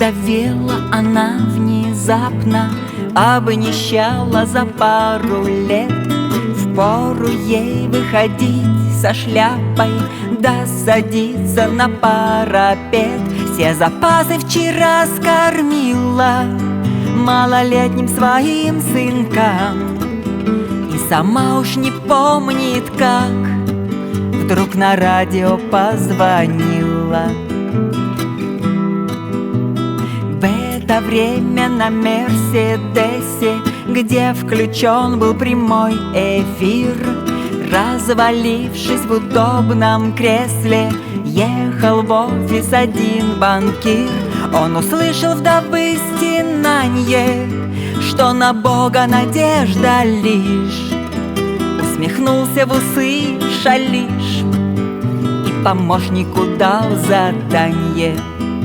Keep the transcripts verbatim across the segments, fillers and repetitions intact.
Овдовела она внезапно, обнищала за пару лет. Впору ей выходить со шляпой, да садиться на парапет. Все запасы вчера скормила малолетним своим сынкам, и сама уж не помнит, как вдруг на радио позвонила. В это время на Мерседесе, где включен был прямой эфир, развалившись в удобном кресле, ехал в офис один банкир. Он услышал вдовы стенанье, что на Бога надежда лишь. Усмехнулся в усы шалиш и помощнику дал заданье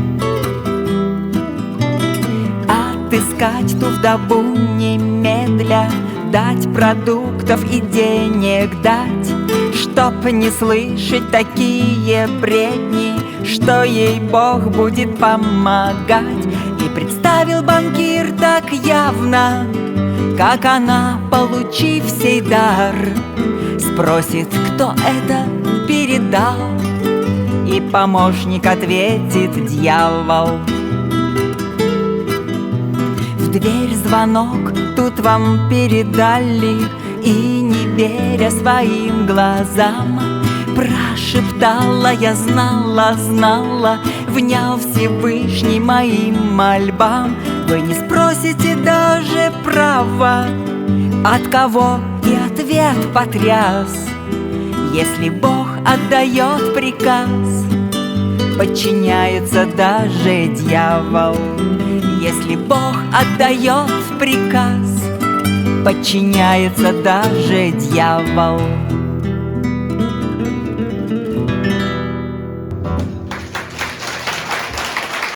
отыскать ту вдову немедля, дать продуктов и денег дать, чтоб не слышать такие бредни, что ей Бог будет помогать. И представил банкир так явно, как она, получив сей дар, спросит, кто это передал, и помощник ответит: дьявол. В дверь звонок, тут вам передали, и не веря своим глазам, прошептала: я знала, знала, внял Всевышний моим мольбам. Вы не спросите даже права, от кого, и ответ потряс. Если Бог отдает приказ, подчиняется даже дьявол. Если Бог отдает приказ, подчиняется даже дьявол.